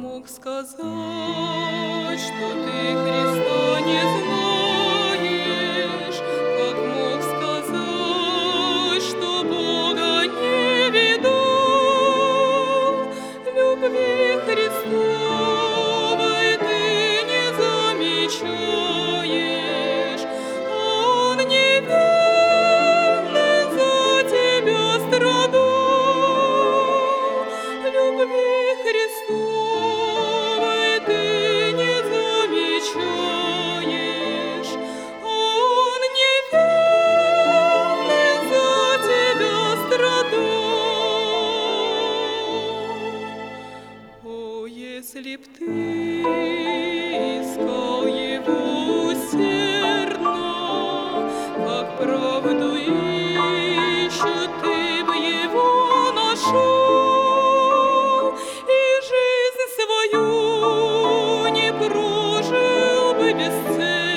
мог сказать, что ты Христа не знаешь? Как мог сказать, что Бога не видал? Любви Христовой ты не замечаешь. Он невинный за тебя страдал. Любви Христовой ты не замечаешь. Он невинный за тебя страдал. О, если б ты искал его усердно, как правду ищут, ты б его нашел, и жизнь свою не прожил бы бесцельно.